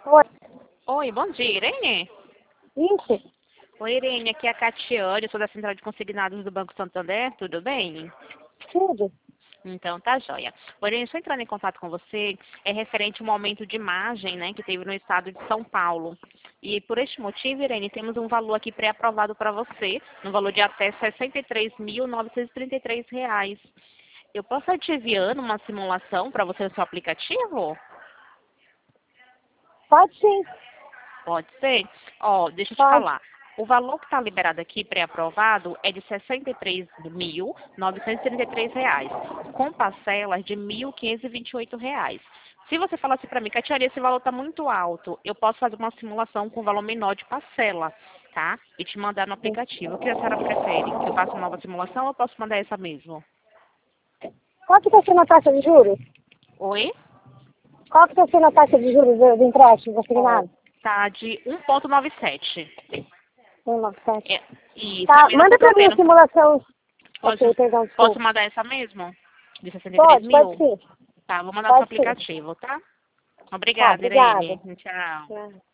Oi, Oi, bom dia, Irene. isso? Oi, Irene, aqui é a Catiane, eu sou da Central de Consignados do Banco Santander, tudo bem? Tudo? Então, tá joia. Oi, Irene, estou entrando em contato com você, é referente ao aumento de margem, né, que teve no estado de São Paulo. E por este motivo, Irene, temos um valor aqui pré-aprovado para você, no valor de até R$ 63.933. Eu posso estar te enviando uma simulação para você no seu aplicativo? Pode sim. Pode ser? Ó, deixa eu te Pode. falar. O valor que está liberado aqui, pré-aprovado, é de R$ 63.933, com parcelas de R$ 1.528. Se você falasse para mim, Catiane, esse valor está muito alto, eu posso fazer uma simulação com valor menor de parcela, tá? E te mandar no aplicativo. O que a senhora prefere? Que eu faça uma nova simulação ou eu posso mandar essa mesmo? Qual que está sendo a taxa de juros? Oi? Qual que está sendo a taxa de juros do empréstimo Ó, assignado? tá de 1,97. 1,97. É, isso, Tá, também não manda estou para mim a podendo. simulação. Ok, Posso, perdão, posso desculpa. mandar essa mesmo? De 63 Pode mil? sim. Tá, vou mandar no seu Pode sim. aplicativo, tá? Tá, Obrigada, obrigada. Irene. Tchau. Né.